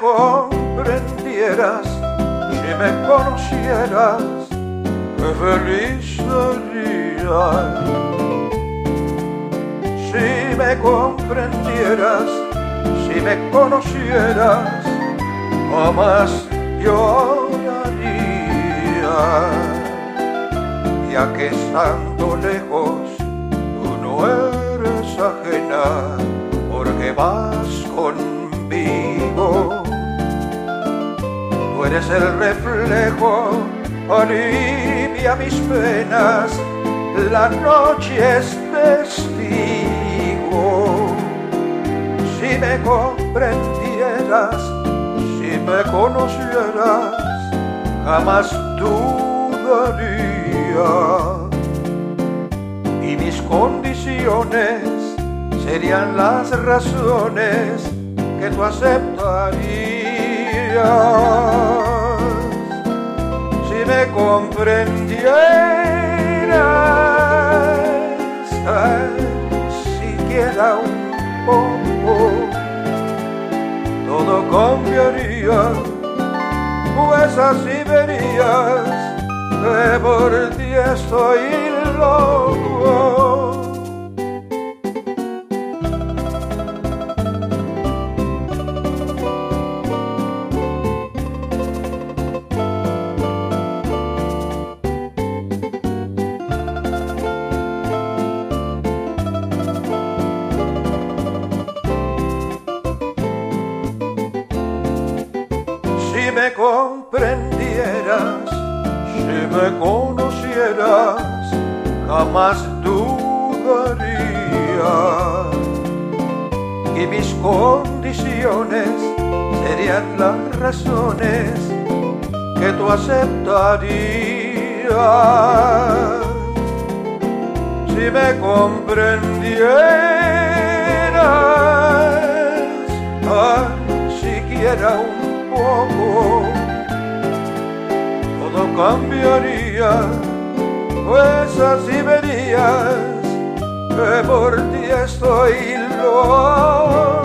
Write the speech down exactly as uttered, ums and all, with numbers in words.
comprendieras, si me conocieras, qué feliz serías. Si me comprendieras, si me conocieras, jamás lloraría. Ya que estando lejos, tú no eres ajena, porque vas conmigo. Tú eres el reflejo, alivia mis penas, la noche es testigo. Si me comprendieras, si me conocieras, jamás dudaría. Y mis condiciones serían las razones que tú aceptarías. Si me comprendieras, tan siquiera un poco, todo cambiaría, pues así verías que por ti estoy loco. Si me comprendieras, si me conocieras, jamás dudaría. Y mis condiciones serían las razones que tú aceptarías. Si me comprendieras, tan siquiera un poco, todo cambiaría, pues así verías que por ti estoy loco.